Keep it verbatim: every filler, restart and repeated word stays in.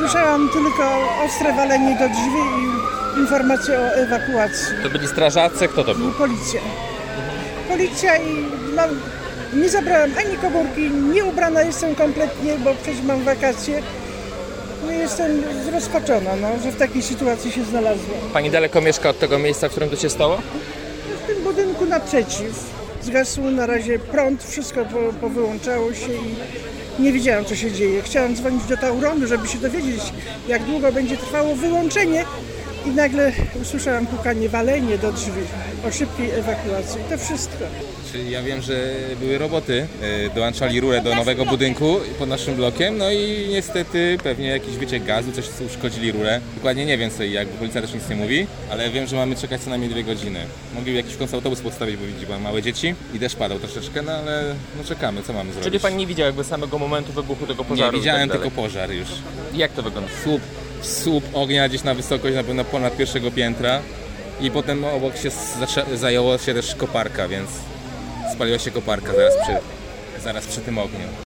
Słyszałam tylko ostre walenie do drzwi i informacje o ewakuacji. To byli strażacy, kto to był? I policja. Policja i no, nie zabrałam ani komórki, nie ubrana jestem kompletnie, bo przecież mam wakacje. No jestem zrozpaczona, no, że w takiej sytuacji się znalazłam. Pani daleko mieszka od tego miejsca, w którym to się stało? W tym budynku naprzeciw. Zgasł na razie prąd, wszystko po, powyłączało się i nie wiedziałam, co się dzieje. Chciałam dzwonić do Tauronu, żeby się dowiedzieć, jak długo będzie trwało wyłączenie. I nagle usłyszałam pukanie, walenie do drzwi o szybkiej ewakuacji. To wszystko. Czyli ja wiem, że były roboty, dołączali rurę do nowego budynku pod naszym blokiem, no i niestety pewnie jakiś wyciek gazu, coś uszkodzili rurę. Dokładnie nie wiem co i jak, bo policja też nic nie mówi, ale wiem, że mamy czekać co najmniej dwie godziny. Mogliby jakiś w końcu autobus podstawić, bo widzi pan małe dzieci i deszcz padał troszeczkę, no ale no czekamy, co mamy zrobić. Czyli pani nie widział jakby samego momentu wybuchu tego pożaru? Nie, widziałem i tak tylko dalej. pożar już. Jak to wygląda? Słup, słup ognia gdzieś na wysokość na pewno ponad pierwszego piętra i potem obok się zaczę- zajęło się też koparka, więc spaliła się koparka zaraz przy, zaraz przy tym ogniu.